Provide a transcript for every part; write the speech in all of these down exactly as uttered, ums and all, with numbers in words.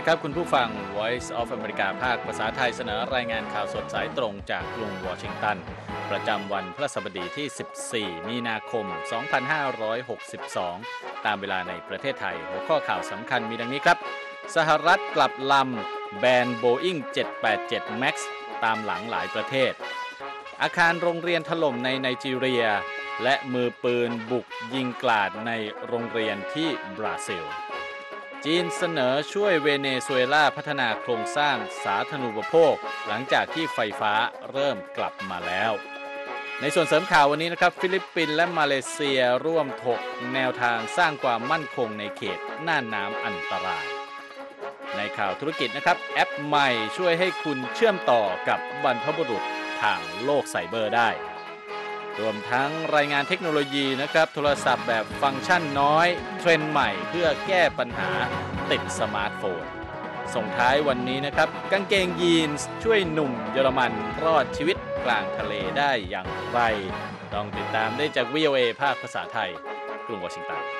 ครับคุณผู้ฟัง Voice of America ภาคภาษาไทยเสนอรายงานข่าวสดสายตรงจากกรุงวอชิงตันประจำวันพฤหัสบดีที่สิบสี่มีนาคมสองพันห้าร้อยหกสิบสองตามเวลาในประเทศไทยหัวข้อข่าวสำคัญมีดังนี้ครับสหรัฐกลับลำแบน Boeing เจ็ดแปดเจ็ด Max ตามหลังหลายประเทศอาคารโรงเรียนถล่มในไนจีเรียและมือปืนบุกยิงกราดในโรงเรียนที่บราซิลจีนเสนอช่วยเวเนซุเอลาพัฒนาโครงสร้างสาธารณูปโภคหลังจากที่ไฟฟ้าเริ่มกลับมาแล้วในส่วนเสริมข่าววันนี้นะครับฟิลิปปินส์และมาเลเซียร่วมถกแนวทางสร้างความมั่นคงในเขตน่านน้ำอันตรายในข่าวธุรกิจนะครับแอปใหม่ช่วยให้คุณเชื่อมต่อกับบรรพบุรุษทางโลกไซเบอร์ได้รวมทั้งรายงานเทคโนโลยีนะครับโทรศัพท์แบบฟังก์ชันน้อยเทรนด์ใหม่เพื่อแก้ปัญหาติดสมาร์ทโฟนส่งท้ายวันนี้นะครับกางเกงยีนส์ช่วยหนุ่มเยอรมันรอดชีวิตกลางทะเลได้อย่างไรต้องติดตามได้จาก วี โอ เอ ภาคภาษาไทยกรุงวอชิงตัน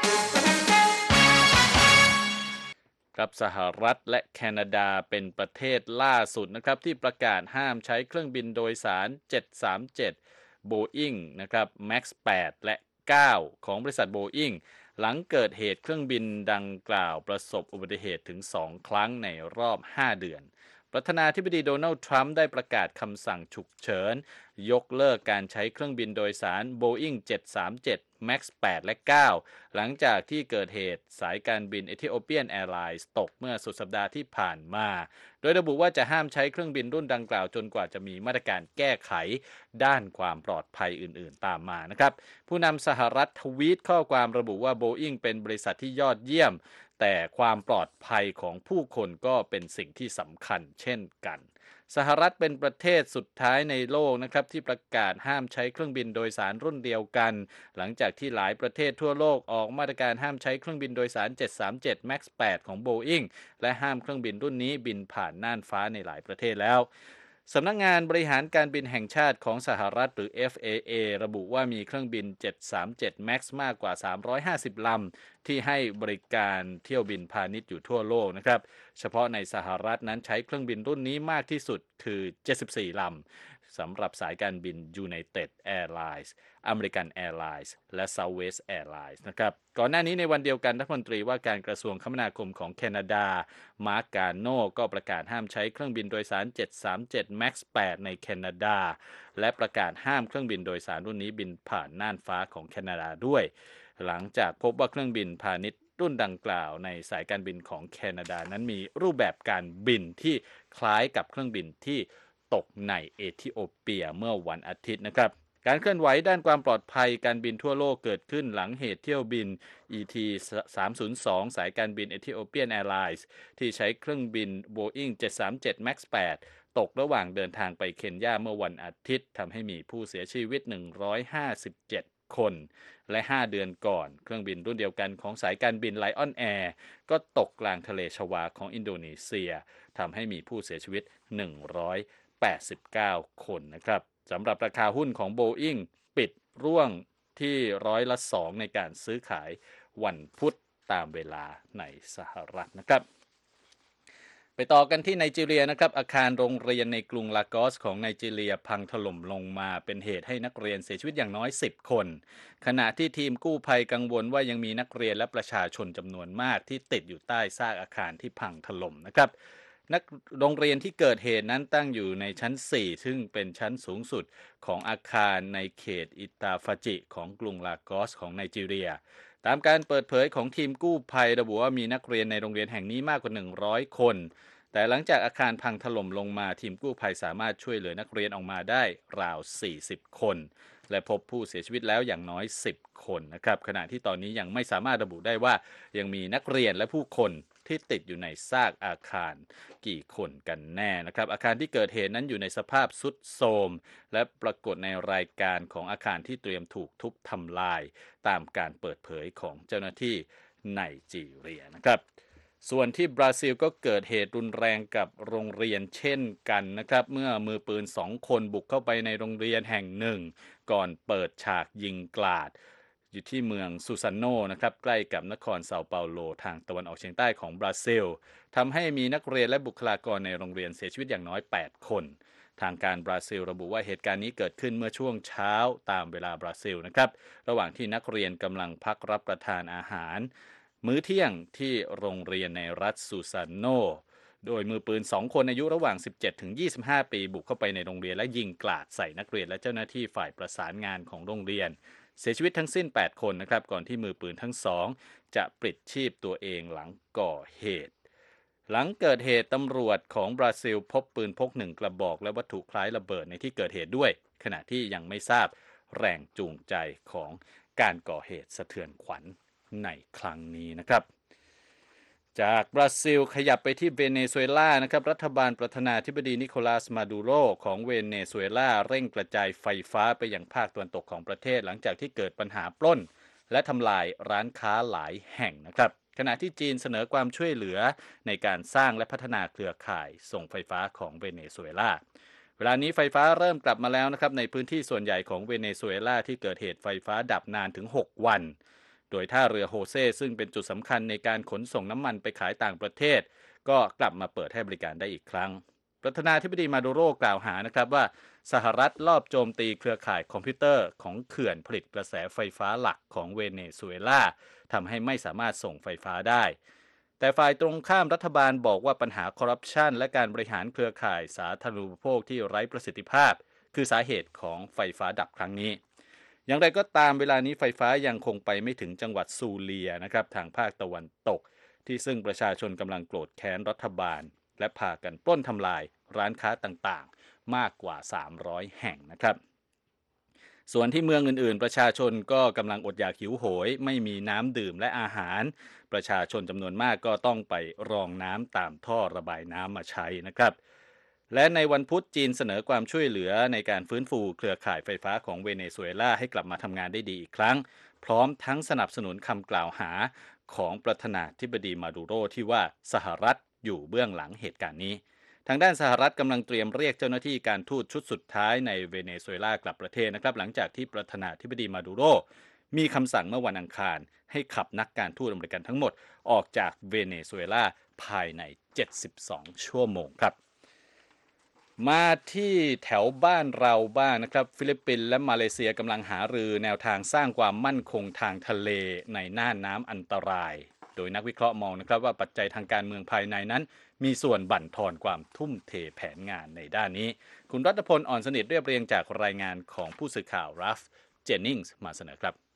ครับสหรัฐและแคนาดาเป็นประเทศล่าสุดนะครับที่ประกาศห้ามใช้เครื่องบินโดยสารเจ็ดสามเจ็ดBoeing นะครับ แม็กซ์ แปด และ เก้า ของบริษัท Boeing หลังเกิดเหตุเครื่องบินดังกล่าวประสบอุบัติเหตุถึงสองครั้งในรอบห้าเดือนประธานาธิบดีโดนัลด์ทรัมป์ได้ประกาศคำสั่งฉุกเฉินยกเลิกการใช้เครื่องบินโดยสาร Boeing เจ็ดสามเจ็ด แม็กซ์ แปด และ เก้า หลังจากที่เกิดเหตุสายการบิน Ethiopian Airlines ตกเมื่อสุดสัปดาห์ที่ผ่านมาโดยระบุว่าจะห้ามใช้เครื่องบินรุ่นดังกล่าวจนกว่าจะมีมาตรการแก้ไขด้านความปลอดภัยอื่นๆตามมานะครับผู้นำสหรัฐทวีตข้อความระบุว่า Boeing เป็นบริษัทที่ยอดเยี่ยมแต่ความปลอดภัยของผู้คนก็เป็นสิ่งที่สำคัญเช่นกันสหรัฐเป็นประเทศสุดท้ายในโลกนะครับที่ประกาศห้ามใช้เครื่องบินโดยสารรุ่นเดียวกันหลังจากที่หลายประเทศทั่วโลกออกมาตรการห้ามใช้เครื่องบินโดยสารเจ็ดสามเจ็ด แม็กซ์ แปด ของ Boeing และห้ามเครื่องบินรุ่นนี้บินผ่านน่านฟ้าในหลายประเทศแล้วสำนักงานบริหารการบินแห่งชาติของสหรัฐหรือ เอฟ เอ เอ ระบุว่ามีเครื่องบินเจ็ดสามเจ็ด Max มากกว่าสามร้อยห้าสิบลำที่ให้บริการเที่ยวบินพาณิชย์อยู่ทั่วโลกนะครับเฉพาะในสหรัฐนั้นใช้เครื่องบินรุ่นนี้มากที่สุดคือเจ็ดสิบสี่ลำสำหรับสายการบิน United Airlines American Airlines และ Southwest Airlines นะครับก่อนหน้านี้ในวันเดียวกันรัฐมนตรีว่าการกระทรวงคมนาคมของแคนาดามาร์ก กาโนก็ประกาศห้ามใช้เครื่องบินโดยสารเจ็ดสามเจ็ด แม็กซ์ แปด ในแคนาดาและประกาศห้ามเครื่องบินโดยสารรุ่นนี้บินผ่านน่านฟ้าของแคนาดาด้วยหลังจากพบว่าเครื่องบินพาณิชย์รุ่นดังกล่าวในสายการบินของแคนาดานั้นมีรูปแบบการบินที่คล้ายกับเครื่องบินที่ตกในเอธิโอเปียเมื่อวันอาทิตย์นะครับการเคลื่อนไหวด้านความปลอดภัยการบินทั่วโลกเกิดขึ้นหลังเหตุเที่ยวบิน อี ที สามศูนย์สอง สายการบิน Ethiopian Airlines ที่ใช้เครื่องบิน Boeing เจ็ดสามเจ็ด แม็กซ์ แปด ตกระหว่างเดินทางไปเคนยาเมื่อวันอาทิตย์ทำให้มีผู้เสียชีวิตหนึ่งร้อยห้าสิบเจ็ดคนและห้าเดือนก่อนเครื่องบินรุ่นเดียวกันของสายการบิน Lion Air ก็ตกกลางทะเลชวาของอินโดนีเซียทำให้มีผู้เสียชีวิตหนึ่งร้อยแปดสิบเก้าคนนะครับสำหรับราคาหุ้นของ Boeing ปิดร่วงที่ร้อยละสองในการซื้อขายวันพุธตามเวลาในสหรัฐนะครับไปต่อกันที่ไนจีเรียนะครับอาคารโรงเรียนในกรุงลากอสของไนจีเรียพังถล่มลงมาเป็นเหตุให้นักเรียนเสียชีวิตอย่างน้อยสิบคนขณะที่ทีมกู้ภัยกังวลว่ายังมีนักเรียนและประชาชนจำนวนมากที่ติดอยู่ใต้ซากอาคารที่พังถล่มนะครับนักโรงเรียนที่เกิดเหตุนั้นตั้งอยู่ในชั้นสี่ซึ่งเป็นชั้นสูงสุดของอาคารในเขตอิตาฟาจิของกรุงลากอสของไนจีเรียตามการเปิดเผยของทีมกู้ภัยระบุว่ามีนักเรียนในโรงเรียนแห่งนี้มากกว่าหนึ่งร้อยคนแต่หลังจากอาคารพังถล่มลงมาทีมกู้ภัยสามารถช่วยเหลือนักเรียนออกมาได้ราวสี่สิบคนและพบผู้เสียชีวิตแล้วอย่างน้อยสิบคนนะครับขณะที่ตอนนี้ยังไม่สามารถระบุได้ว่ายังมีนักเรียนและผู้คนที่ติดอยู่ในซากอาคารกี่คนกันแน่นะครับอาคารที่เกิดเหตุนั้นอยู่ในสภาพทรุดโทรมและปรากฏในรายการของอาคารที่เตรียมถูกทุบทำลายตามการเปิดเผยของเจ้าหน้าที่ไนจีเรียนะครับส่วนที่บราซิลก็เกิดเหตุรุนแรงกับโรงเรียนเช่นกันนะครับเมื่อมือปืนสองคนบุกเข้าไปในโรงเรียนแห่งหนึ่งก่อนเปิดฉากยิงกราดอยู่ที่เมืองซูซานโนนะครับใกล้กับนครเซาเปาโลทางตะวันออกเฉียงใต้ของบราซิลทำให้มีนักเรียนและบุคลากรในโรงเรียนเสียชีวิตอย่างน้อยแปดคนทางการบราซิลระบุว่าเหตุการณ์นี้เกิดขึ้นเมื่อช่วงเช้าตามเวลาบราซิลนะครับระหว่างที่นักเรียนกำลังพักรับประทานอาหารมื้อเที่ยงที่โรงเรียนในรัฐซูซานโนโดยมือปืนสองคนอายุระหว่าง สิบเจ็ดถึงยี่สิบห้า ปีบุกเข้าไปในโรงเรียนและยิงกราดใส่นักเรียนและเจ้าหน้าที่ฝ่ายประสานงานของโรงเรียนเสียชีวิตทั้งสิ้นแปดคนนะครับก่อนที่มือปืนทั้งสองจะปลิดชีพตัวเองหลังก่อเหตุหลังเกิดเหตุตำรวจของบราซิลพบปืนพกหนึ่งกระบอกและวัตถุคล้ายระเบิดในที่เกิดเหตุด้วยขณะที่ยังไม่ทราบแรงจูงใจของการก่อเหตุสะเทือนขวัญในครั้งนี้นะครับจากบราซิลขยับไปที่เวเนซุเอลานะครับรัฐบาลประธานาธิบดีนิโคลัสมาดูโรของเวเนซุเอลาเร่งกระจายไฟฟ้าไปยังภาคตะวันตกของประเทศหลังจากที่เกิดปัญหาปล้นและทำลายร้านค้าหลายแห่งนะครับขณะที่จีนเสนอความช่วยเหลือในการสร้างและพัฒนาเครือข่ายส่งไฟฟ้าของเวเนซุเอลาเวลานี้ไฟฟ้าเริ่มกลับมาแล้วนะครับในพื้นที่ส่วนใหญ่ของเวเนซุเอลาที่เกิดเหตุไฟฟ้าดับนานถึงหกวันโดยท่าเรือโฮเซซึ่งเป็นจุดสำคัญในการขนส่งน้ำมันไปขายต่างประเทศก็กลับมาเปิดให้บริการได้อีกครั้งประธานาธิบดีมาดูโรกล่าวหานะครับว่าสหรัฐลอบโจมตีเครือข่ายคอมพิวเตอร์ของเขื่อนผลิตกระแสไฟฟ้าหลักของเวเนซุเอลาทำให้ไม่สามารถส่งไฟฟ้าได้แต่ฝ่ายตรงข้ามรัฐบาลบอกว่าปัญหาคอร์รัปชันและการบริหารเครือข่ายสาธารณูปโภคที่ไร้ประสิทธิภาพคือสาเหตุของไฟฟ้าดับครั้งนี้อย่างไรก็ตามเวลานี้ไฟฟ้ายังคงไปไม่ถึงจังหวัดซูเลียนะครับทางภาคตะวันตกที่ซึ่งประชาชนกำลังโกรธแค้นรัฐบาลและพากันปล้นทำลายร้านค้าต่างๆมากกว่าสามร้อยแห่งนะครับส่วนที่เมืองอื่นๆประชาชนก็กำลังอดอยากหิวโหยไม่มีน้ำดื่มและอาหารประชาชนจำนวนมากก็ต้องไปรองน้ำตามท่อระบายน้ำมาใช้นะครับและในวันพุธจีนเสนอความช่วยเหลือในการฟื้นฟูเครือข่ายไฟฟ้าของเวเนซุเอลาให้กลับมาทำงานได้ดีอีกครั้งพร้อมทั้งสนับสนุนคำกล่าวหาของประธานาธิบดีมาดูโรที่ว่าสหรัฐอยู่เบื้องหลังเหตุการณ์นี้ทางด้านสหรัฐกำลังเตรียมเรียกเจ้าหน้าที่การทูตชุดสุดท้ายในเวเนซุเอลากลับประเทศนะครับหลังจากที่ประธานาธิบดีมาดูโรมีคำสั่งเมื่อวันอังคารให้ขับนักการทูตอเมริกันทั้งหมดออกจากเวเนซุเอลาภายในเจ็ดสิบสองชั่วโมงครับมาที่แถวบ้านเราบ้างนะครับฟิลิปปินส์และมาเลเซียกำลังหารือแนวทางสร้างความมั่นคงทางทะเลในน่านน้ำอันตรายโดยนักวิเคราะห์มองนะครับว่าปัจจัยทางการเมืองภายในนั้นมีส่วนบั่นทอนความทุ่มเทแผนงานในด้านนี้คุณรัตพลอ่อนสนิทเรียบเรียงจากรายงานของผู้สื่อข่าวรัฟเจนนิงส์มาเสนอครับ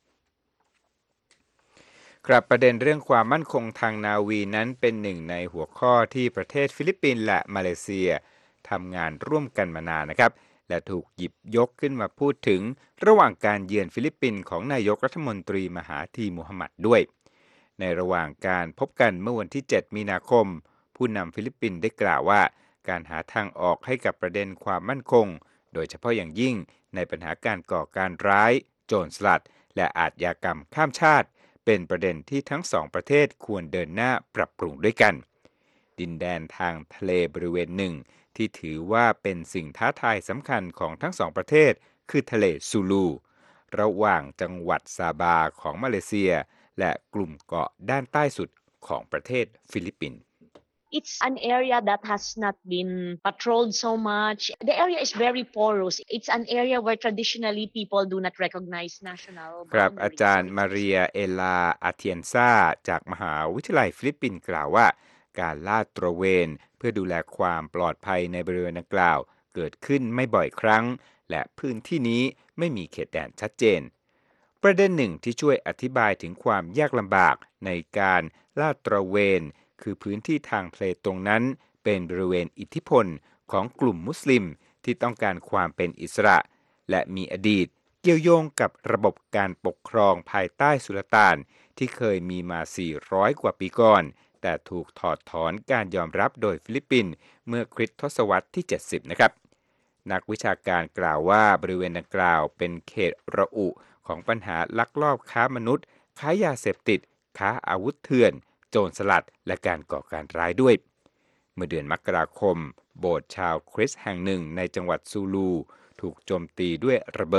ครับประเด็นเรื่องความมั่นคงทางนาวีนั้นเป็นหนึ่งในหัวข้อที่ประเทศฟิลิปปินส์และมาเลเซียทำงานร่วมกันมานานนะครับและถูกหยิบยกขึ้นมาพูดถึงระหว่างการเยือนฟิลิปปินส์ของนายกรัฐมนตรีมหาธีมูฮัมหมัดด้วยในระหว่างการพบกันเมื่อวันที่เจ็ดมีนาคมผู้นำฟิลิปปินส์ได้กล่าวว่าการหาทางออกให้กับประเด็นความมั่นคงโดยเฉพาะอย่างยิ่งในปัญหาการก่อการร้ายโจรสลัดและอาชญากรรมข้ามชาติเป็นประเด็นที่ทั้งสองประเทศควรเดินหน้าปรับปรุงด้วยกันดินแดนทางทะเลบริเวณหนึ่งที่ถือว่าเป็นสิ่งท้าทายสำคัญของทั้งสองประเทศคือทะเลซูลูระหว่างจังหวัดซาบาของมาเลเซียและกลุ่มเกาะด้านใต้สุดของประเทศฟิลิปปินส์ It's an area that has not been patrolled so much. The area is very porous. It's an area where traditionally people do not recognize national boundaries. ครับอาจารย์มาเรียเอลาอาเทียนซาจากมหาวิทยาลัยฟิลิปปินส์กล่าวว่าการลาดตระเวนเพื่อดูแลความปลอดภัยในบริเวณดังกล่าวเกิดขึ้นไม่บ่อยครั้งและพื้นที่นี้ไม่มีเขตแดนชัดเจนประเด็นหนึ่งที่ช่วยอธิบายถึงความยากลำบากในการลาดตระเวนคือพื้นที่ทางทะเลตรงนั้นเป็นบริเวณอิทธิพลของกลุ่มมุสลิมที่ต้องการความเป็นอิสระและมีอดีตเกี่ยวโยงกับระบบการปกครองภายใต้สุลต่านที่เคยมีมาสี่ร้อยกว่าปีก่อนแต่ถูกถอดถอนการยอมรับโดยฟิลิปปินส์เมื่อคริสตศตวรรษที่เจ็ดสิบนะครับนักวิชาการกล่าวว่าบริเวณดังกล่าวเป็นเขตระอุของปัญหาลักลอบค้ามนุษย์ค้ายาเสพติดค้าอาวุธเถื่อนโจรสลัดและการก่อการร้ายด้วยเมื่อเดือนมกราคมโบสถ์ชาวคริสต์แห่งหนึ่งในจังหวัดซูลูถูกโจมตีด้วยระเบิด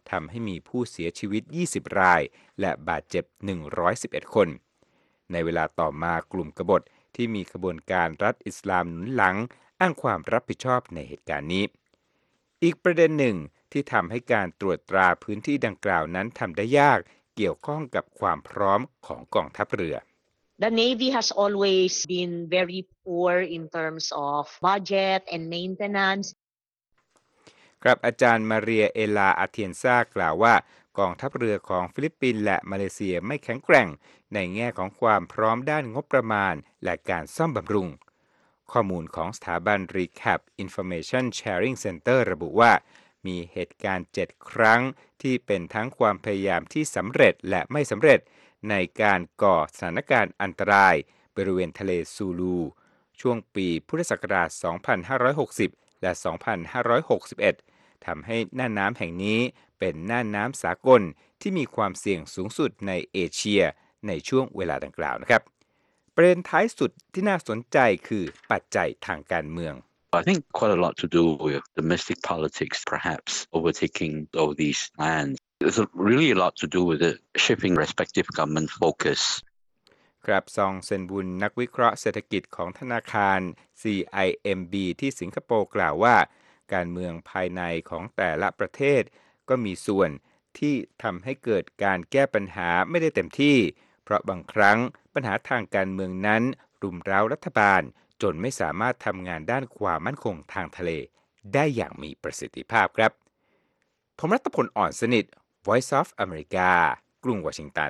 ทำให้มีผู้เสียชีวิตยี่สิบรายและบาดเจ็บหนึ่งร้อยสิบเอ็ดคนในเวลาต่อมากลุ่มกบฏที่มีขบวนการรัฐอิสลามหนุนหลังอ้างความรับผิดชอบในเหตุการณ์นี้อีกประเด็นหนึ่งที่ทำให้การตรวจตราพื้นที่ดังกล่าวนั้นทำได้ยากเกี่ยวข้องกับความพร้อมของกองทัพเรือ The Navy has always been very poor in terms of budget and maintenance. ครับอาจารย์มาเรียเอลาอาเทียนซากล่าวว่ากองทัพเรือของฟิลิปปินส์และมาเลเซียไม่แข็งแกร่งในแง่ของความพร้อมด้านงบประมาณและการซ่อมบำรุงข้อมูลของสถาบัน Recap Information Sharing Center ระบุว่ามีเหตุการณ์เจ็ดครั้งที่เป็นทั้งความพยายามที่สำเร็จและไม่สำเร็จในการก่อสถานการณ์อันตรายบริเวณทะเลซูลูช่วงปีพุทธศักราช สองพันห้าร้อยหกสิบ และ สองพันห้าร้อยหกสิบเอ็ด ทำให้น่านน้ำแห่งนี้เป็นน่านน้ำสากลที่มีความเสี่ยงสูงสุดในเอเชียในช่วงเวลาดังกล่าวนะครับประเด็นท้ายสุดที่น่าสนใจคือปัจจัยทางการเมือง I think quite a lot to do with domestic politics, perhaps overtaking all these lands. There's really a lot to do with the shifting respective government focus. ครับซองเซินบุญนักวิเคราะห์เศรษฐกิจของธนาคาร ซี ไอ เอ็ม บี ที่สิงคโปร์กล่าวว่าการเมืองภายในของแต่ละประเทศก็มีส่วนที่ทำให้เกิดการแก้ปัญหาไม่ได้เต็มที่เพราะบางครั้งปัญหาทางการเมืองนั้นรุมเร้ารัฐบาลจนไม่สามารถทำงานด้านความมั่นคงทางทะเลได้อย่างมีประสิทธิภาพครับผมรัตพลอ่อนสนิท Voice of America กรุงวอชิงตัน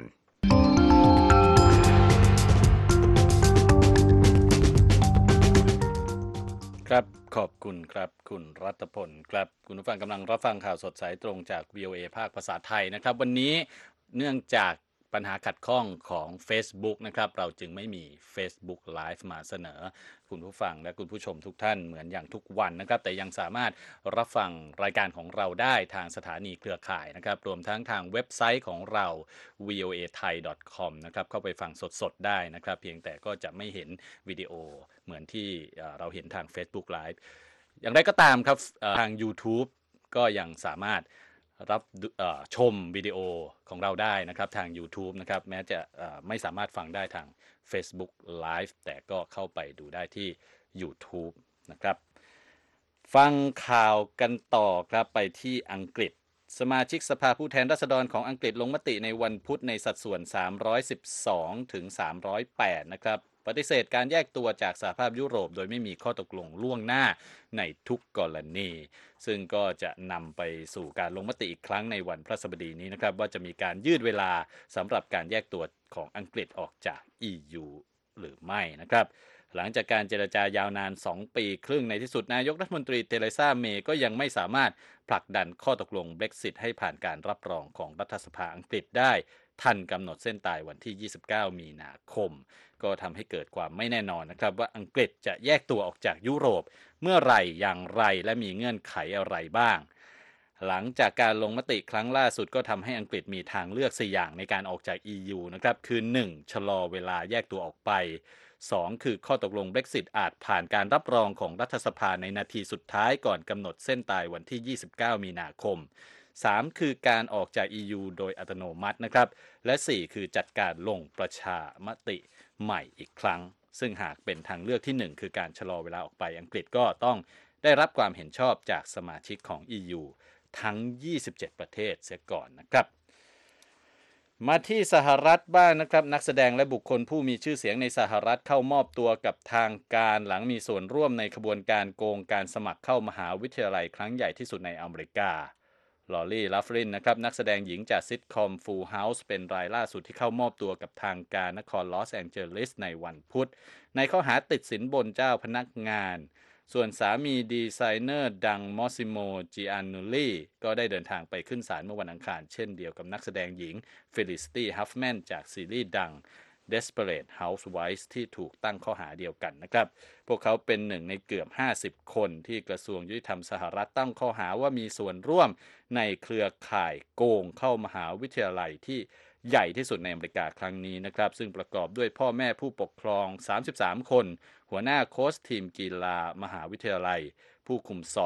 ครับขอบคุณครับคุณรัตพลครับคุณผู้ฟังกำลังรับฟังข่าวสดสายตรงจาก วี โอ เอ ภาคภาษาไทยนะครับวันนี้เนื่องจากปัญหาขัดข้องของ Facebook นะครับเราจึงไม่มี Facebook Live มาเสนอคุณผู้ฟังและคุณผู้ชมทุกท่านเหมือนอย่างทุกวันนะครับแต่ยังสามารถรับฟังรายการของเราได้ทางสถานีเครือข่ายนะครับรวมทั้งทางเว็บไซต์ของเรา วี โอ เอ ไทย ดอท คอม นะครับเข้าไปฟังสดๆได้นะครับเพียงแต่ก็จะไม่เห็นวิดีโอเหมือนที่เราเห็นทาง Facebook Live อย่างไรก็ตามครับทาง YouTube ก็ยังสามารถรับชมวิดีโอของเราได้นะครับทาง YouTube นะครับแม้จะไม่สามารถฟังได้ทาง Facebook Live แต่ก็เข้าไปดูได้ที่ YouTube นะครับฟังข่าวกันต่อครับไปที่อังกฤษสมาชิกสภาผู้แทนราษฎรของอังกฤษลงมติในวันพุธในสัดส่วนสามร้อยสิบสองถึงสามร้อยแปดนะครับปฏิเสธการแยกตัวจากสหภาพยุโรปโดยไม่มีข้อตกลงล่วงหน้าในทุกกรณีซึ่งก็จะนำไปสู่การลงมติอีกครั้งในวันพฤหัสบดีนี้นะครับว่าจะมีการยืดเวลาสำหรับการแยกตัวของอังกฤษออกจาก อี ยู หรือไม่นะครับหลังจากการเจรจายาวนานสองปีครึ่งในที่สุดนายกรัฐมนตรีเทเรซาเมย์ก็ยังไม่สามารถผลักดันข้อตกลง Brexit ให้ผ่านการรับรองของรัฐสภาอังกฤษได้ทันกำหนดเส้นตายวันที่ยี่สิบเก้ามีนาคมก็ทำให้เกิดความไม่แน่นอนนะครับว่าอังกฤษจะแยกตัวออกจากยุโรปเมื่อไหร่อย่างไรและมีเงื่อนไขอะไรบ้างหลังจากการลงมติครั้งล่าสุดก็ทำให้อังกฤษมีทางเลือกสี่อย่างในการออกจาก อี ยู นะครับคือหนึ่งชะลอเวลาแยกตัวออกไปสองคือข้อตกลง Brexit อาจผ่านการรับรองของรัฐสภาในนาทีสุดท้ายก่อนกำหนดเส้นตายวันที่ยี่สิบเก้ามีนาคมสามคือการออกจาก อี ยู โดยอัตโนมัตินะครับและสี่คือจัดการลงประชามติใหม่อีกครั้งซึ่งหากเป็นทางเลือกที่หนึ่งคือการชะลอเวลาออกไปอังกฤษก็ต้องได้รับความเห็นชอบจากสมาชิกของ อี ยู ทั้งยี่สิบเจ็ดประเทศเสียก่อนนะครับมาที่สหรัฐบ้าง นะครับนักแสดงและบุคคลผู้มีชื่อเสียงในสหรัฐเข้ามอบตัวกับทางการหลังมีส่วนร่วมในขบวนการโกงการสมัครเข้ามหาวิทยาลัยครั้งใหญ่ที่สุดในอเมริกาลอรี่ลัฟรินนะครับนักแสดงหญิงจากซิทคอม Full House เป็นรายล่าสุดที่เข้ามอบตัวกับทางการนครลอสแองเจลิสในวันพุธในข้อหาติดสินบนเจ้าพนักงานส่วนสามีดีไซเนอร์ดังมอสซิโม จิอานูลีก็ได้เดินทางไปขึ้นศาลเมื่อวันอังคารเช่นเดียวกับนักแสดงหญิงเฟลิซิตี้ ฮัฟแมนจากซีรีส์ดัง Desperate Housewives ที่ถูกตั้งข้อหาเดียวกันนะครับพวกเขาเป็นหนึ่งในเกือบห้าสิบคนที่กระทรวงยุติธรรมสหรัฐตั้งข้อหาว่ามีส่วนร่วมในเครือข่ายโกงเข้ามหาวิทยาลัยที่ใหญ่ที่สุดในอเมริกาครั้งนี้นะครับซึ่งประกอบด้วยพ่อแม่ผู้ปกครองสามสิบสามคนหัวหน้าโค้ชทีมกีฬามหาวิทยาลัยผู้คุมสอบ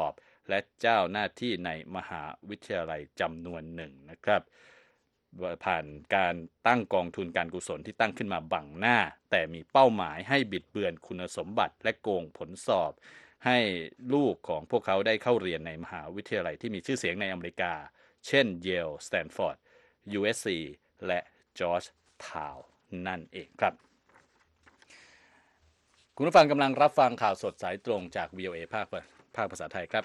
และเจ้าหน้าที่ในมหาวิทยาลัยจำนวนหนึ่งนะครับผ่านการตั้งกองทุนการกุศลที่ตั้งขึ้นมาบังหน้าแต่มีเป้าหมายให้บิดเบือนคุณสมบัติและโกงผลสอบให้ลูกของพวกเขาได้เข้าเรียนในมหาวิทยาลัยที่มีชื่อเสียงในอเมริกาเช่น Yale Stanford ยู เอส ซี และ Georgetown นั่นเองครับคุณผู้ฟังกำลังรับฟังข่าวสดสายตรงจาก วี โอ เอ ภาคภาคภาษาไทยครับ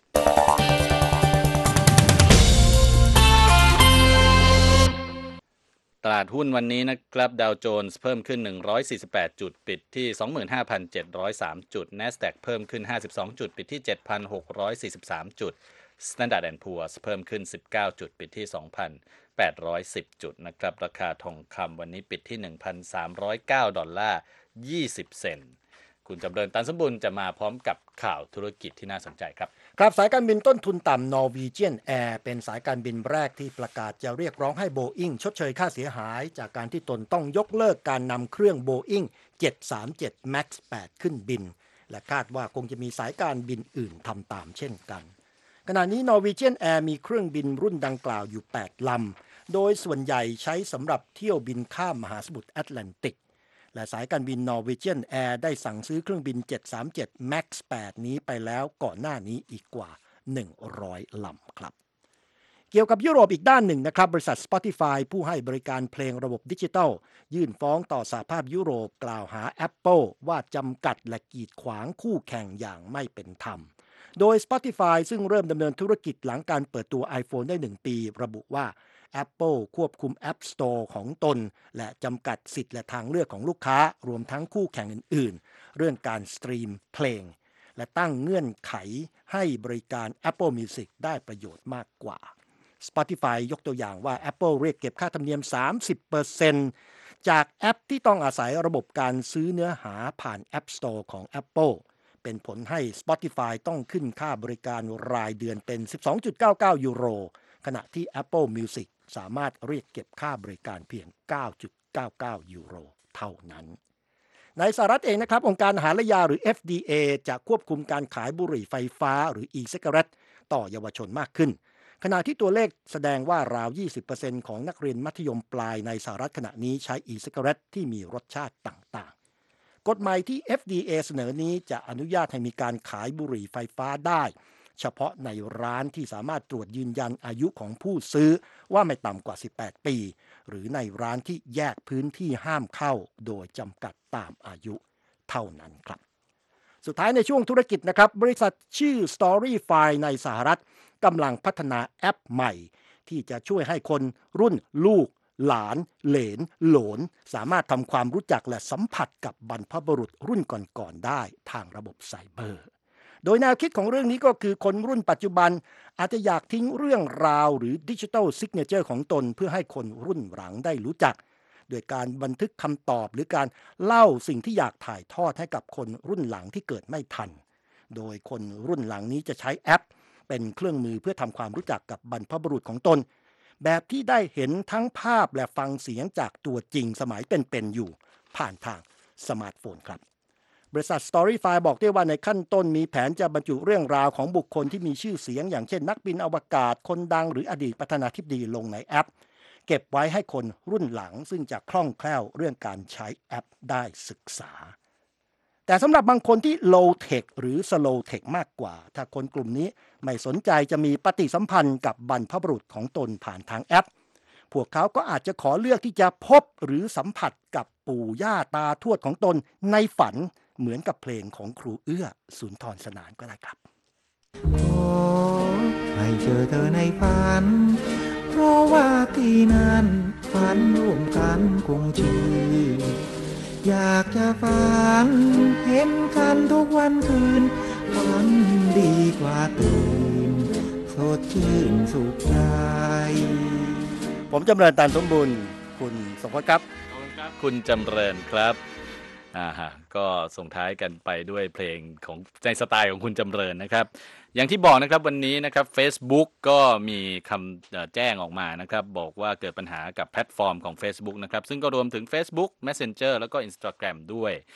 ตลาดหุ้นวันนี้นะครับดาวโจนส์เพิ่มขึ้นหนึ่งร้อยสี่สิบแปดจุดปิดที่ สองหมื่นห้าพันเจ็ดร้อยสาม จุด NASDAQ เพิ่มขึ้นห้าสิบสองจุดปิดที่ เจ็ดพันหกร้อยสี่สิบสาม จุด Standard แอนด์ Poor's เพิ่มขึ้นสิบเก้าจุดปิดที่ สองพันแปดร้อยสิบ จุดนะครับราคาทองคำวันนี้ปิดที่ หนึ่งพันสามร้อยเก้า ดอลลาร์ยี่สิบเซนต์คุณจำเริญตันสมบูรณ์จะมาพร้อมกับข่าวธุรกิจที่น่าสนใจครับครับสายการบินต้นทุนต่ำ Norwegian Air เป็นสายการบินแรกที่ประกาศจะเรียกร้องให้ Boeing ชดเชยค่าเสียหายจากการที่ตนต้องยกเลิกการนำเครื่อง Boeing เจ็ดสามเจ็ด แม็กซ์ แปด ขึ้นบินและคาดว่าคงจะมีสายการบินอื่นทำตามเช่นกันขณะนี้ Norwegian Air มีเครื่องบินรุ่นดังกล่าวอยู่แปดลำโดยส่วนใหญ่ใช้สำหรับเที่ยวบินข้ามมหาสมุทรแอตแลนติกและสายการบิน Norwegian Air ได้สั่งซื้อเครื่องบินเจ็ดสามเจ็ด แม็กซ์ แปด นี้ไปแล้วก่อนหน้านี้อีกกว่าหนึ่งร้อยลำครับเกี่ยวกับยุโรปอีกด้านหนึ่งนะครับบริษัท Spotify ผู้ให้บริการเพลงระบบดิจิทัลยื่นฟ้องต่อสหภาพยุโรปกล่าวหา Apple ว่าจำกัดและกีดขวางคู่แข่งอย่างไม่เป็นธรรมโดย Spotify ซึ่งเริ่มดำเนินธุรกิจหลังการเปิดตัว iPhone ได้หนึ่งปีระบุว่า Apple ควบคุม App Store ของตนและจำกัดสิทธิ์และทางเลือกของลูกค้ารวมทั้งคู่แข่งอื่นๆเรื่องการสตรีมเพลงและตั้งเงื่อนไขให้บริการ Apple Music ได้ประโยชน์มากกว่า Spotify ยกตัวอย่างว่า Apple เรียกเก็บค่าธรรมเนียม สามสิบเปอร์เซ็นต์ จากแอปที่ต้องอาศัยระบบการซื้อเนื้อหาผ่าน App Store ของ Apple เป็นผลให้ Spotify ต้องขึ้นค่าบริการรายเดือนเป็น สิบสองจุดเก้าเก้า ยูโรขณะที่ Apple Music สามารถเรียกเก็บค่าบริการเพียง เก้าจุดเก้าเก้า ยูโรเท่านั้นในสหรัฐเองนะครับองค์การอาหารและยาหรือ เอฟ ดี เอ จะควบคุมการขายบุหรี่ไฟฟ้าหรือ e-cigarette ต่อเยาวชนมากขึ้นขณะที่ตัวเลขแสดงว่าราว ยี่สิบเปอร์เซ็นต์ ของนักเรียนมัธยมปลายในสหรัฐขณะนี้ใช้ e-cigarette ที่มีรสชาติต่างๆกฎหมายที่ เอฟ ดี เอ เสนอนี้จะอนุญาตให้มีการขายบุหรี่ไฟฟ้าได้เฉพาะในร้านที่สามารถตรวจยืนยันอายุของผู้ซื้อว่าไม่ต่ำกว่าสิบแปดปีหรือในร้านที่แยกพื้นที่ห้ามเข้าโดยจำกัดตามอายุเท่านั้นครับสุดท้ายในช่วงธุรกิจนะครับบริษัทชื่อ Storyfy ในสหรัฐกำลังพัฒนาแอปใหม่ที่จะช่วยให้คนรุ่นลูกหลานเหลนโหลนสามารถทำความรู้จักและสัมผัสกับบรรพบุรุษรุ่นก่อนๆได้ทางระบบไซเบอร์โดยแนวคิดของเรื่องนี้ก็คือคนรุ่นปัจจุบันอาจจะอยากทิ้งเรื่องราวหรือดิจิทัลซิกเนเจอร์ของตนเพื่อให้คนรุ่นหลังได้รู้จักโดยการบันทึกคำตอบหรือการเล่าสิ่งที่อยากถ่ายทอดให้กับคนรุ่นหลังที่เกิดไม่ทันโดยคนรุ่นหลังนี้จะใช้แอปเป็นเครื่องมือเพื่อทำความรู้จักกับบรรพบุรุษของตนแบบที่ได้เห็นทั้งภาพและฟังเสียงจากตัวจริงสมัยเป็นๆอยู่ผ่านทางสมาร์ทโฟนครับบริษัท Storyfy บอกด้วยว่าในขั้นต้นมีแผนจะบรรจุเรื่องราวของบุคคลที่มีชื่อเสียงอย่างเช่นนักบินอวกาศคนดังหรืออดีตประธานาธิบดีลงในแอปเก็บไว้ให้คนรุ่นหลังซึ่งจะคล่องแคล่วเรื่องการใช้แอปได้ศึกษาแต่สำหรับบางคนที่ low tech หรือ slow tech มากกว่าถ้าคนกลุ่มนี้ไม่สนใจจะมีปฏิสัมพันธ์กับบรรพบุรุษของตนผ่านทางแอปพวกเขาก็อาจจะขอเลือกที่จะพบหรือสัมผัสกับปู่ย่าตาทวดของตนในฝันเหมือนกับเพลงของครูเอื้อสุนทรสนานก็ได้ครับขอให้เจอเธอในฝันเพราะว่าที่นั้นฝันร่วมกันคงชื่นอยากจะฝันเห็นกันทุกวันคืนฝันดีกว่าตื่นสดชื่นสุขใจผมจำเริญตันสมบูรณ์คุณสมพจน์ครับขอบคุณครับคุณจำเริญครับอ่าฮะก็ส่งท้ายกันไปด้วยเพลงของในสไตล์ของคุณจำเริญนะครับอย่างที่บอกนะครับวันนี้นะครับ Facebook ก็มีคำแจ้งออกมานะครับบอกว่าเกิดปัญหากับแพลตฟอร์มของ Facebook นะครับซึ่งก็รวมถึง Facebook Messenger แล้วก็ Instagram ด้วย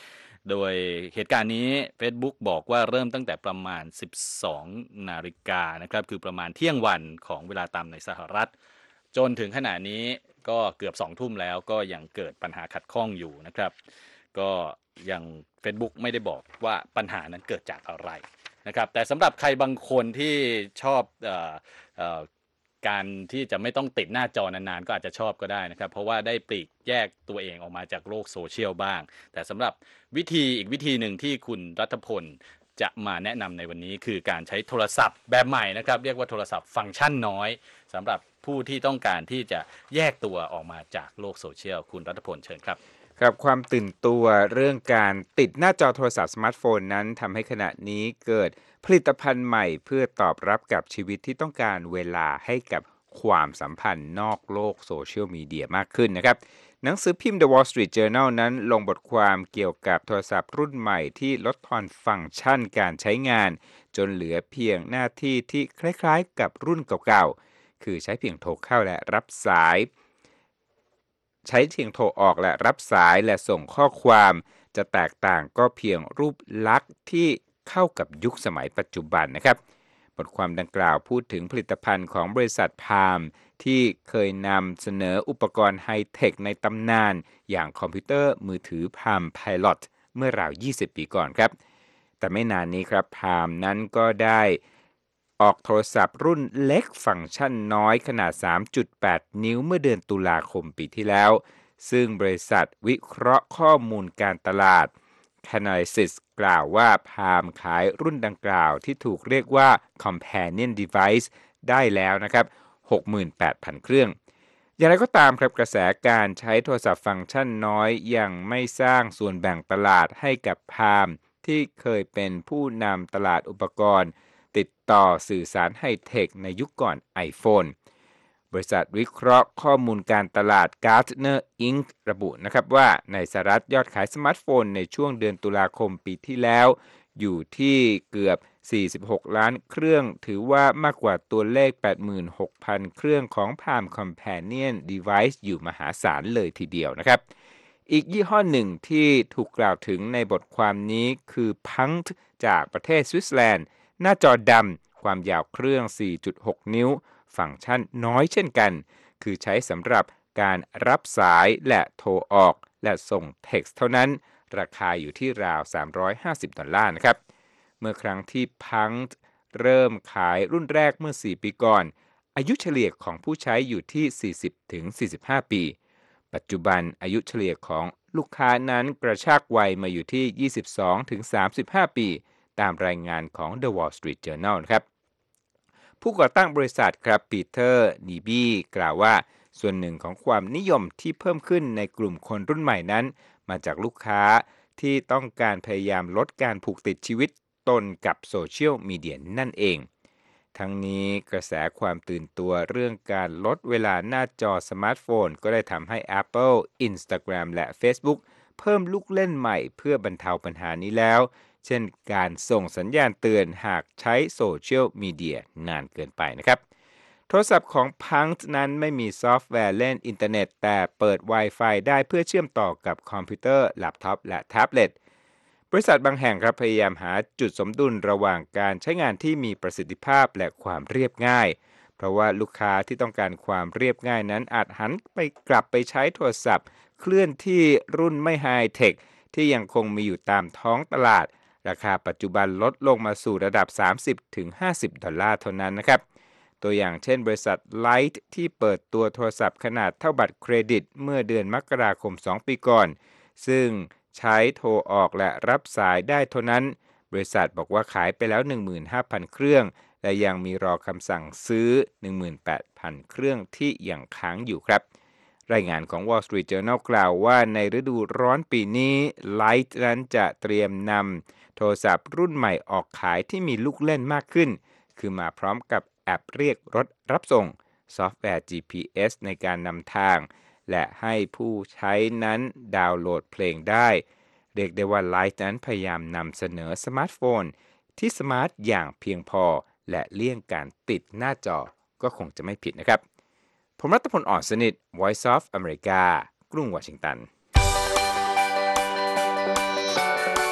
โดยเหตุการณ์นี้ Facebook บอกว่าเริ่มตั้งแต่ประมาณ สิบสองนาฬิกานะครับคือประมาณเที่ยงวันของเวลาตามในสหรัฐจนถึงขณะนี้ก็เกือบสองทุ่มแล้วก็ยังเกิดปัญหาขัดข้องอยู่นะครับก็ยัง Facebook ไม่ได้บอกว่าปัญหานั้นเกิดจากอะไรนะครับแต่สำหรับใครบางคนที่ชอบเอ่อเอ่อการที่จะไม่ต้องติดหน้าจอนานๆก็อาจจะชอบก็ได้นะครับเพราะว่าได้ปลีกแยกตัวเองออกมาจากโลกโซเชียลบ้างแต่สำหรับวิธีอีกวิธีหนึ่งที่คุณรัฐพลจะมาแนะนำในวันนี้คือการใช้โทรศัพท์แบบใหม่นะครับเรียกว่าโทรศัพท์ฟังก์ชันน้อยสำหรับผู้ที่ต้องการที่จะแยกตัวออกมาจากโลกโซเชียลคุณรัฐพลเชิญครับครับความตื่นตัวเรื่องการติดหน้าจอโทรศัพท์สมาร์ทโฟนนั้นทำให้ขณะนี้เกิดผลิตภัณฑ์ใหม่เพื่อตอบรับกับชีวิตที่ต้องการเวลาให้กับความสัมพันธ์นอกโลกโซเชียลมีเดียมากขึ้นนะครับหนังสือพิมพ์ The Wall Street Journal นั้นลงบทความเกี่ยวกับโทรศัพท์รุ่นใหม่ที่ลดทอนฟังก์ชันการใช้งานจนเหลือเพียงหน้าที่ที่คล้ายๆกับรุ่นเก่าๆคือใช้เพียงโทรเข้าและรับสายใช้เพียงโทรออกและรับสายและส่งข้อความจะแตกต่างก็เพียงรูปลักษณ์ที่เข้ากับยุคสมัยปัจจุบันนะครับบทความดังกล่าวพูดถึงผลิตภัณฑ์ของบริษัทพาล์มที่เคยนำเสนออุปกรณ์ไฮเทคในตำนานอย่างคอมพิวเตอร์มือถือพาล์ม Pilot เมื่อราวยี่สิบปีก่อนครับแต่ไม่นานนี้ครับพาล์มนั้นก็ได้ออกโทรศัพท์รุ่นเล็กฟังก์ชันน้อยขนาด สามจุดแปด นิ้วเมื่อเดือนตุลาคมปีที่แล้วซึ่งบริษัทวิเคราะห์ข้อมูลการตลาด Canalys กล่าวว่าพาล์มขายรุ่นดังกล่าวที่ถูกเรียกว่า Companion Device ได้แล้วนะครับ หกหมื่นแปดพัน เครื่องอย่างไรก็ตามครับกระแสการใช้โทรศัพท์ฟังก์ชันน้อยยังไม่สร้างส่วนแบ่งตลาดให้กับพาล์มที่เคยเป็นผู้นำตลาดอุปกรณ์ติดต่อสื่อสารไฮเทคในยุคก่อน iPhone บริษัทวิเคราะห์ข้อมูลการตลาด Gartner อิงค์ ระบุนะครับว่าในสหรัฐยอดขายสมาร์ทโฟนในช่วงเดือนตุลาคมปีที่แล้วอยู่ที่เกือบสี่สิบหกล้านเครื่องถือว่ามากกว่าตัวเลข แปดหมื่นหกพัน เครื่องของ Palm Companion Device อยู่มหาศาลเลยทีเดียวนะครับอีกยี่ห้อหนึ่งที่ถูกกล่าวถึงในบทความนี้คือ Punkt จากประเทศสวิตเซอร์แลนด์หน้าจอดำความยาวเครื่อง สี่จุดหก นิ้วฟังก์ชันน้อยเช่นกันคือใช้สำหรับการรับสายและโทรออกและส่งเท็กซ์เท่านั้นราคาอยู่ที่ราวสามร้อยห้าสิบดอลลาร์นะครับเมื่อครั้งที่ Punkt เริ่มขายรุ่นแรกเมื่อสี่ปีก่อนอายุเฉลี่ยของผู้ใช้อยู่ที่ สี่สิบถึงสี่สิบห้า ปีปัจจุบันอายุเฉลี่ยของลูกค้านั้นกระชากวัยมาอยู่ที่ ยี่สิบสองถึงสามสิบห้า ปีตามรายงานของ The Wall Street Journal นะครับผู้ก่อตั้งบริษัทครับปีเตอร์นีบีกล่าวว่าส่วนหนึ่งของความนิยมที่เพิ่มขึ้นในกลุ่มคนรุ่นใหม่นั้นมาจากลูกค้าที่ต้องการพยายามลดการผูกติดชีวิตตนกับโซเชียลมีเดียนั่นเองทั้งนี้กระแสความตื่นตัวเรื่องการลดเวลาหน้าจอสมาร์ทโฟนก็ได้ทำให้ Apple, Instagram และ Facebook เพิ่มลูกเล่นใหม่เพื่อบรรเทาปัญหานี้แล้วเช่นการส่งสัญญาณเตือนหากใช้โซเชียลมีเดียนานเกินไปนะครับโทรศัพท์ของ Punkt นั้นไม่มีซอฟต์แวร์เล่นอินเทอร์เน็ตแต่เปิด Wi-Fi ได้เพื่อเชื่อมต่อกับคอมพิวเตอร์แล็ปท็อปและแท็บเล็ตบริษัทบางแห่งครับพยายามหาจุดสมดุลระหว่างการใช้งานที่มีประสิทธิภาพและความเรียบง่ายเพราะว่าลูกค้าที่ต้องการความเรียบง่ายนั้นอาจหันไปกลับไปใช้โทรศัพท์เคลื่อนที่รุ่นไม่ไฮเทคที่ยังคงมีอยู่ตามท้องตลาดราคาปัจจุบันลดลงมาสู่ระดับ สามสิบถึงห้าสิบ ดอลลาร์เท่านั้นนะครับตัวอย่างเช่นบริษัท Light ที่เปิดตัวโทรศัพท์ขนาดเท่าบัตรเครดิตเมื่อเดือนมกราคมสองปีก่อนซึ่งใช้โทรออกและรับสายได้เท่านั้นบริษัทบอกว่าขายไปแล้ว หนึ่งหมื่นห้าพัน เครื่องและยังมีรอคำสั่งซื้อ หนึ่งหมื่นแปดพัน เครื่องที่ยังค้างอยู่ครับรายงานของ Wall Street Journal กล่าวว่าในฤดูร้อนปีนี้ Light นั้นจะเตรียมนำโทรศัพท์รุ่นใหม่ออกขายที่มีลูกเล่นมากขึ้นคือมาพร้อมกับแอปเรียกรถรับส่งซอฟต์แวร์ จี พี เอส ในการนำทางและให้ผู้ใช้นั้นดาวน์โหลดเพลงได้เรียกได้ว่า Light นั้นพยายามนำเสนอสมาร์ทโฟนที่สมาร์ทอย่างเพียงพอและเลี่ยงการติดหน้าจอก็คงจะไม่ผิดนะครับผมรัตพล อ่อนสนิท Voice of America กรุงวอชิงตัน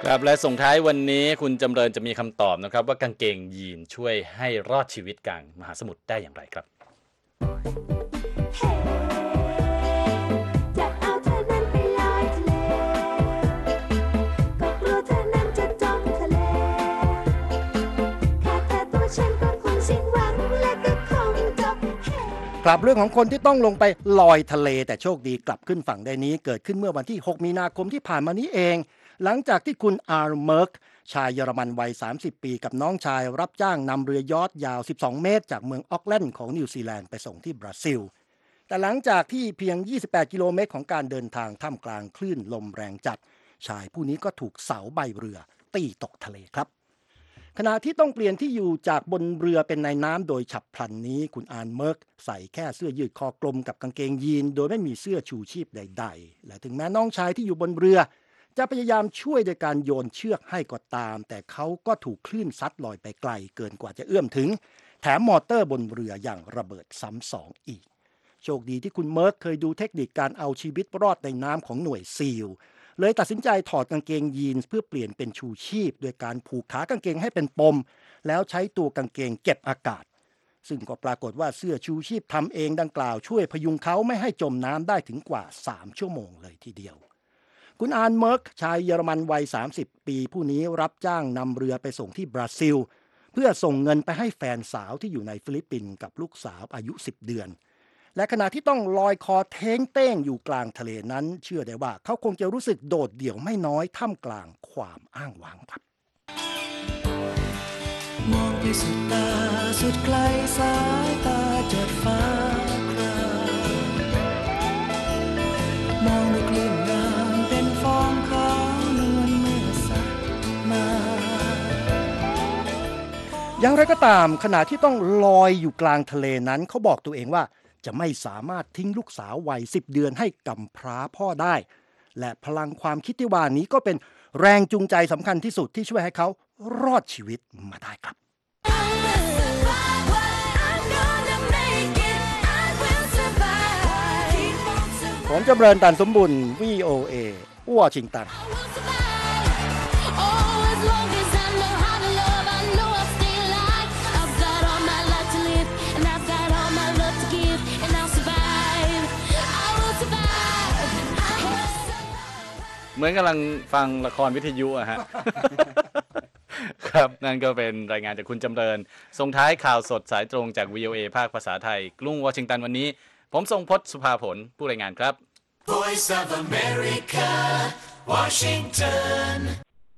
ครับและส่งท้ายวันนี้คุณจำเริญจะมีคำตอบนะครับว่ากางเกงยีนช่วยให้รอดชีวิตกลางมหาสมุทรได้อย่างไรครับครับเรื่องของคนที่ต้องลงไปลอยทะเลแต่โชคดีกลับขึ้นฝั่งได้นี้เกิดขึ้นเมื่อวันที่หกมีนาคมที่ผ่านมานี้เองหลังจากที่คุณอาร์เมิร์กชายเยอรมันวัยสามสิบปีกับน้องชายรับจ้างนำเรือยอชต์ยาวสิบสองเมตรจากเมืองออกแลนด์ของนิวซีแลนด์ไปส่งที่บราซิลแต่หลังจากที่เพียงยี่สิบแปดกิโลเมตรของการเดินทางท่ามกลางคลื่นลมแรงจัดชายผู้นี้ก็ถูกเสาใบเรือตีตกทะเลครับขณะที่ต้องเปลี่ยนที่อยู่จากบนเรือเป็นในน้ำโดยฉับพลันนี้คุณอาร์เมิร์กใส่แค่เสื้อยืดคอกลมกับกางเกงยีนโดยไม่มีเสื้อชูชีพใดๆและถึงแม้น้องชายที่อยู่บนเรือจะพยายามช่วยโดยการโยนเชือกให้ก็ตามแต่เขาก็ถูกคลื่นซัดลอยไปไกลเกินกว่าจะเอื้อมถึงแถมมอเตอร์บนเรืออย่างระเบิดซ้ำสองอีกโชคดีที่คุณเมิร์กเคยดูเทคนิคการเอาชีวิตรอดในน้ำของหน่วยซีลเลยตัดสินใจถอดกางเกงยีนส์เพื่อเปลี่ยนเป็นชูชีพโดยการผูกขากางเกงให้เป็นปมแล้วใช้ตัวกางเกงเก็บอากาศซึ่งก็ปรากฏว่าเสื้อชูชีพทำเองดังกล่าวช่วยพยุงเขาไม่ให้จมน้ำได้ถึงกว่าสามชั่วโมงเลยทีเดียวคุณอาร์เมิร์กชายเยอรมันวัยสามสิบปีผู้นี้รับจ้างนำเรือไปส่งที่บราซิลเพื่อส่งเงินไปให้แฟนสาวที่อยู่ในฟิลิปปินส์กับลูกสาวอายุสิบเดือนและขณะที่ต้องลอยคอเท้งเต้งอยู่กลางทะเลนั้นเชื่อได้ว่าเขาคงจะรู้สึกโดดเดี่ยวไม่น้อยท่ามกลางความอ้างว้างครับมองไปสุดตาสุดไกลสายตาจดฟ้าครามองดูกลิ่นน้ำเป็นฟองขาวนวลเมื่อสักมาอย่างไรก็ตามขณะที่ต้องลอยอยู่กลางทะเลนั้นเขาบอกตัวเองว่าจะไม่สามารถทิ้งลูกสาววัยสิบเดือนให้กำพร้าพ่อได้และพลังความคิดที่ว่านี้ก็เป็นแรงจูงใจสำคัญที่สุดที่ช่วยให้เขารอดชีวิตมาได้ครับผมจำเริญตันสมบุญ วี โอ เอ วอชิงตันเหมือนกำลังฟังละครวิทยุอะฮะ ครับนั่นก็เป็นรายงานจากคุณจำเริญส่งท้ายข่าวสดสายตรงจาก วี โอ เอ ภาคภาษาไทยกรุงวอชิงตันวันนี้ผมทรงพจน์สุภาผลผู้รายงานครับ Voice of America Washington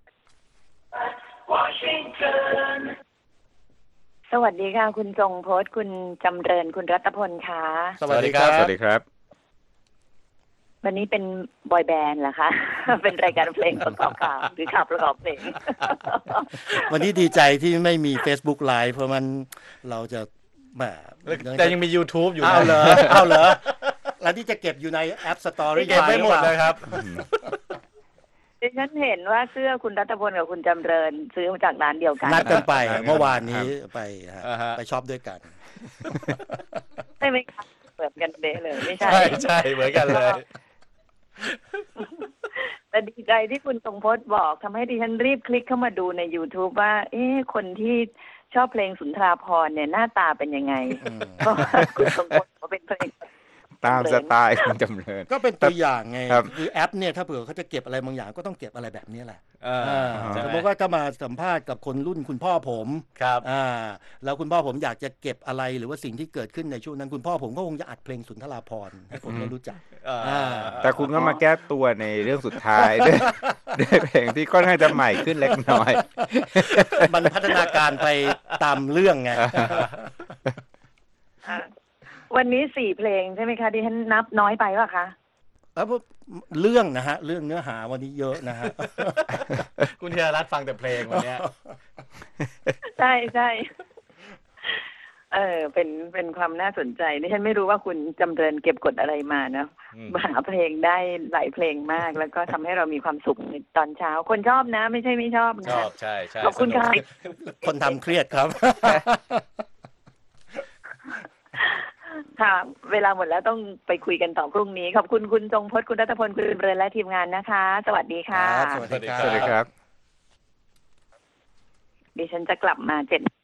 Washington สวัสดีค่ะคุณทรงพจน์คุณจำเริญคุณรัตพลค่ะสวัสดีครับสวัสดีครับวันนี้เป็นบอยแบนด์เหรอคะ เป็นรายการเพลงประกอบข่าวหรือข่าวประกอบเพลงวันนี้ดีใจที่ไม่มี Facebook Live เพราะมันเราจะแบบแต่ยังมี YouTube อยู่นะเอาเหรอเอาเหรอแล้วที่จะเก็บอยู่ในแอป Story เก็บไม่หมดเลยครับดิฉันเห็นว่าเสื้อคุณรัตพลกับคุณจำเริญซื้อมาจากร้านเดียวกันนัดกันไปเมื่อวานนี้ไปไปช็อปด้วยกันใช่ไหมคะเหมือนกันเด้เลยไม่ใช่ใช่เหมือนกันเลยแต่ดีใจที่คุณทรงพจน์บอกทำให้ดิฉันรีบคลิกเข้ามาดูใน YouTube ว่าเอ๊ะคนที่ชอบเพลงสุนทราภรณ์เนี่ยหน้าตาเป็นยังไงเพราะคุณทรงพจน์เขาเป็นเพลงตามสไตล์คุณจำเริญก็เป็นตัวอย่างไงคือแอปเนี่ยถ้าเผื่อเขาจะเก็บอะไรบางอย่างก็ต้องเก็บอะไรแบบนี้แหละสมมติว่าก็มาสัมภาษณ์กับคนรุ่นคุณพ่อผมครับอ่าแล้วคุณพ่อผมอยากจะเก็บอะไรหรือว่าสิ่งที่เกิดขึ้นในช่วงนั้นคุณพ่อผมก็คงจะอัดเพลงสุนทราภรณ์ให้ผมได้รู้จักแต่คุณก็มาแก้ตัวในเรื่องสุดท้ายด้วยด้วยเพลงที่ค่อนข้างจะใหม่ขึ้นเล็กน้อยมันพัฒนาการไปตามเรื่องไงวันนี้สี่เพลงใช่ไหมคะที่ฉันนับน้อยไปป่ะคะเออเรื่องนะฮะเรื่องเนื้อหาวันนี้เยอะนะฮะคุณธีรรัตน์ฟังแต่เพลงวันนี้ใช่ใช่เออเป็นเป็นความน่าสนใจดิฉันไม่รู้ว่าคุณจำเริญเก็บกดอะไรมานะหาเพลงได้หลายเพลงมากแล้วก็ทำให้เรามีความสุขในตอนเช้าคนชอบนะไม่ใช่ไม่ชอบนะชอบใช่ใช่ขอบคุณค่ะคนทำเครียดครับค่ะเวลาหมดแล้วต้องไปคุยกันต่อพรุ่งนี้ขอบคุณคุณทรงพจน์คุณรัตพลคุณเรือนและทีมงานนะคะสวัสดีค่ะสวัสดีครับดิฉันจะกลับมาเจ็ด